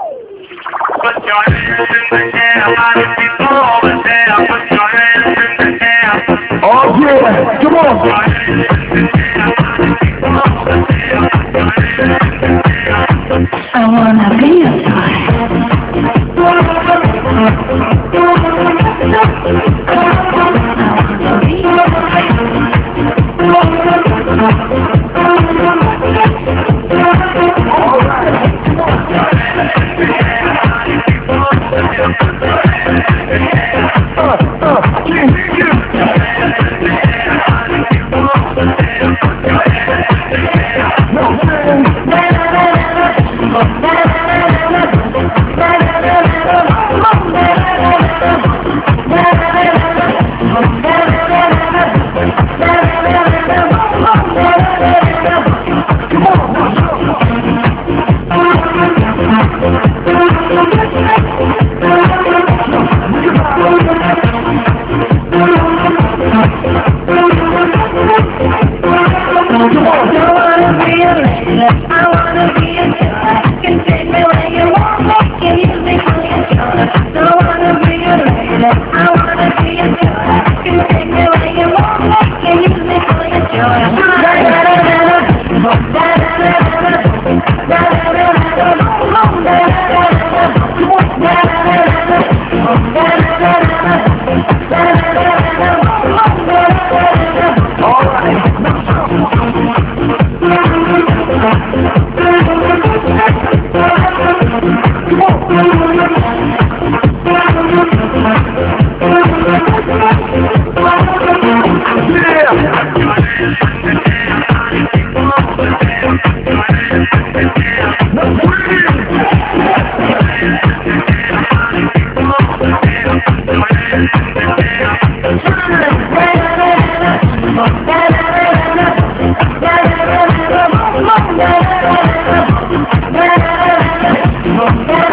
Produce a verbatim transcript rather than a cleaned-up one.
Put your hands in the air, party people over there. Put your hands in the air. Oh yeah, come on. Put your hands in the air, party people over there. Put your hands in the air. I wanna be a toy. I wanna be a Yeah.